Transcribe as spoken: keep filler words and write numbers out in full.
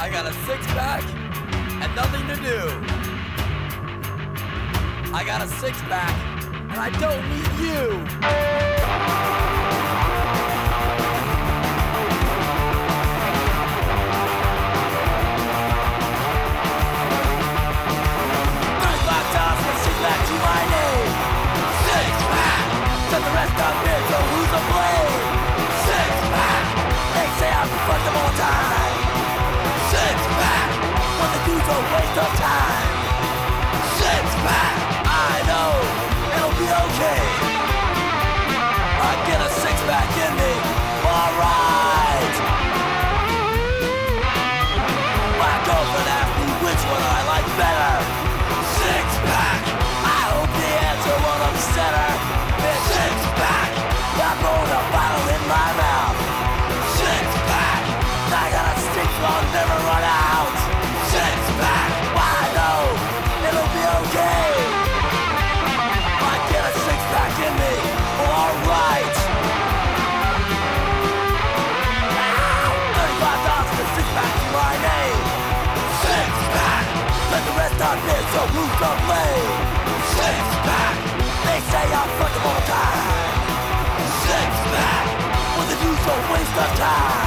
I got a six-pack and nothing to do. I got a six-pack and I don't need you. thirty-five times with six-pack to my name. Six-pack. Set the rest up here, so who's to blame? Six-pack. They say I'm fucked them all the time. Six-pack. What the dude's a waste of time. Six-pack. I know it'll be okay. I get a six-pack in me. Alright. My girlfriend asked me which one I like better. Six-pack. I hope the answer won't upset her. It's six-pack. I'm rolling a bottle in my mouth. Six-pack. I got a six, I'll never run out. Six-pack. I know it'll be okay. I get a six-pack in me. Alright. thirty-five dollars for a six-pack to my name. Six-pack. Let the rest on this, so who's to blame? Six-pack. They say I'm fucked up all the time. Six-pack. What the dude's a waste of time.